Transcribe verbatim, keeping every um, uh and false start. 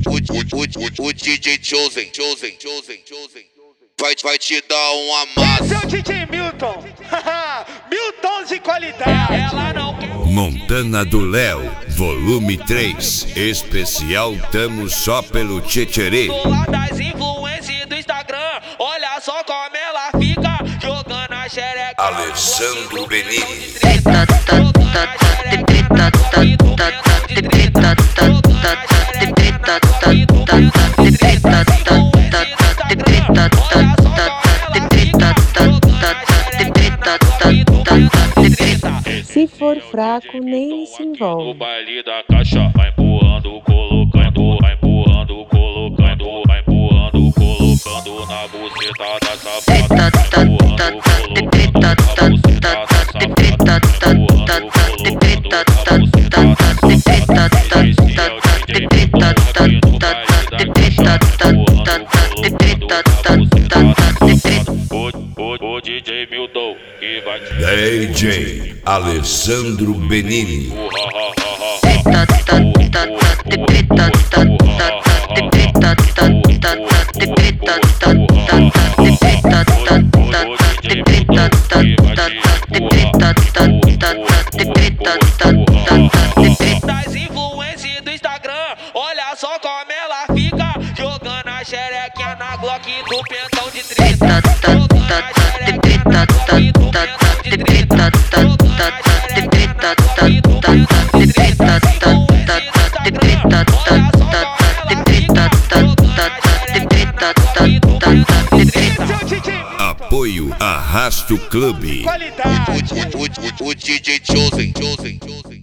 o, o, o, o D J Chosen, Chosen, Chosen, Chosen vai, vai te dar uma massa. Esse é o D J Milton. Milton de qualidade. Ela não quer. Montana do Léo, volume três. Especial Tamo Só Pelo Tchetcherê. Do lado das influências do Instagram, olha só como ela fica jogando a xereca. Alessandro Benini. Se for fraco, nem se No envolve. baile da caixa, vai empurrando, colocando, vai empurrando, colocando, vai empurrando, colocando na buceta da safada, vai empurrando, colocando na buceta da safada, vai empurrando, colocando na buceta da safada. Esse é o D J Milton aqui no baile da caixa, vai empurrando, colocando na buceta da safada. O, o, o D J Milton que vai te D J Alessandro Benini. Das influências do Instagram, olha só como ela fica jogando a xerequinha na Glock do pentão de trinta. Jogando a xerequinha na Glock do pentão de trinta. Jogando a xerequinha na Glock do pentão de trinta. Das influências do Instagram, olha só como ela fica jogando a xerequinha na Glock do pentão de trinta. Esse é o D J Apoio Arrasto Clube. qualidade. O, o, o, o, o D J Chosen, Chosen, Chosen.